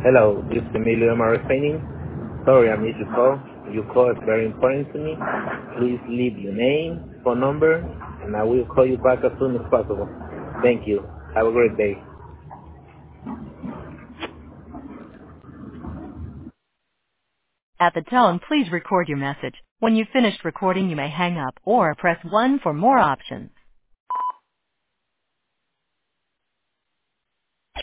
Hello, this is Emilio Marifening. Sorry I missed your call. Your call is very important to me. Please leave your name, phone number, and I will call you back as soon as possible. Thank you. Have a great day. At the tone, please record your message. When you've finished recording, you may hang up or press 1 for more options.